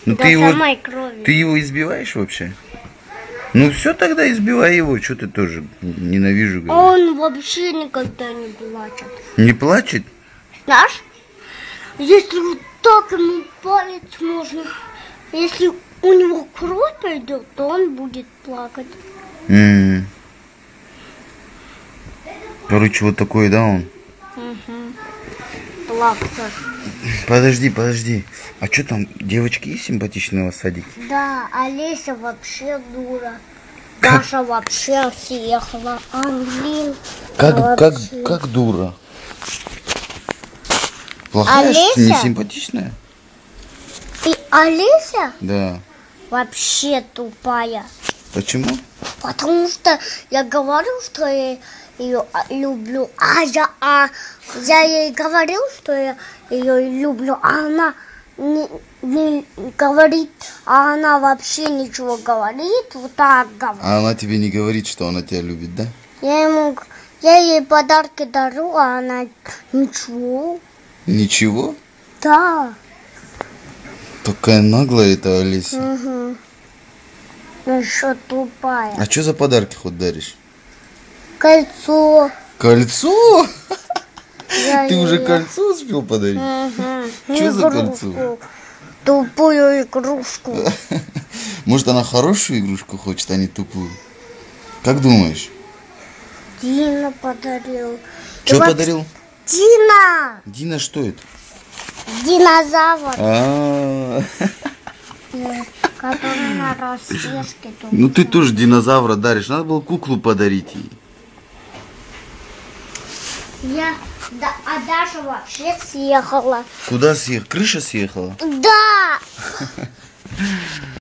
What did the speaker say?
Ну до самой крови. ты его избиваешь вообще? Ну все, тогда избивай его, что ты тоже ненавижу говоришь. А он вообще никогда не плачет. Не плачет? Знаешь, если вот так ему палец можно, если у него кровь пойдет, то он будет плакать. Короче, вот такой, да, он? Плакса. Подожди. А что там, девочки есть симпатичные у вас в садике? Да, Олеся вообще дура. Даша вообще съехала. Ангелин вообще. Как дура? Плохая, Олеся? не симпатичная? И Олеся Да. вообще тупая. Почему? Потому что я говорил, что я ее люблю. Я ей говорил, что я ее люблю, а она не говорит, а она вообще ничего говорит, вот так говорит. А она тебе не говорит, что она тебя любит, да? Я ей подарки дарю, а она ничего. Ничего? Да. Такая наглая эта Олеся. Угу. Еще тупая. А что за подарки хоть даришь? Кольцо. Кольцо? Я Ты уже ей- кольцо успел подарить? Что за Игрушку. кольцо? Тупую игрушку. Может, она хорошую игрушку хочет, а не тупую? Как думаешь? Дина подарил. Что подарил? Дина! Дина, что это? Динозавр, А, который на растяжке. ну ты тоже динозавра даришь. Надо было куклу подарить ей. А Даша вообще съехала. Куда съехала? Крыша съехала? Да!